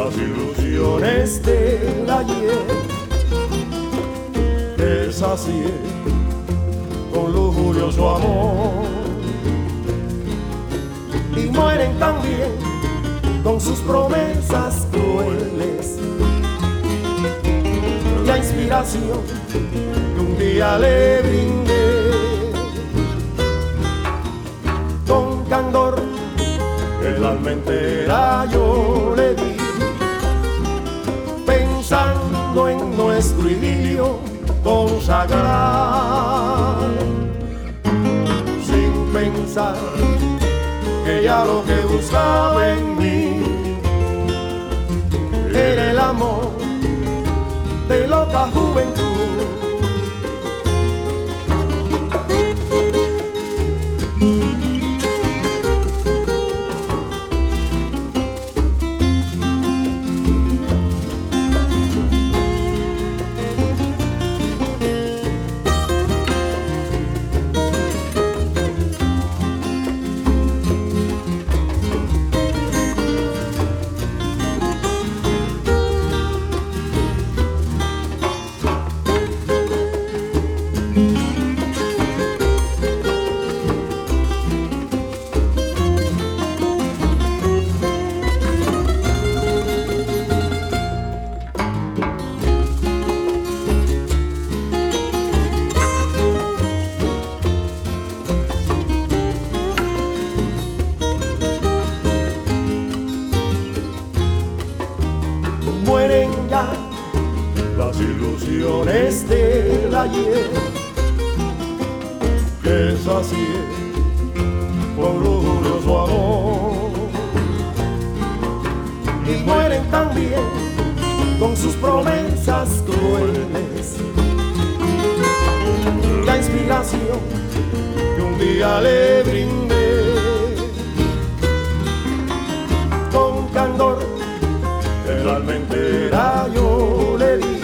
las ilusiones del ayer, deshacié con lujurioso amor, y mueren también con sus promesas crueles. La inspiración que un día le brindé, con candor el alma entera yo le di, pensando en nuestro idilio consagrar, sin pensar que ya lo que buscaba en mí era el amor de loca juventud. Mueren ya las ilusiones del ayer, que sacié con lujurioso amor, y mueren también con sus promesas crueles. La inspiración que un día le brindé, con candor el alma entera yo le di,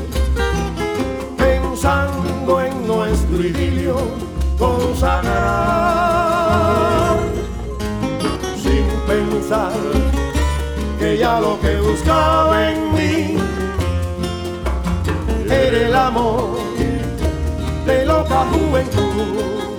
pensando en nuestro idilio consagrar, sin pensar que ya lo que buscaba en mí era el amor de loca juventud.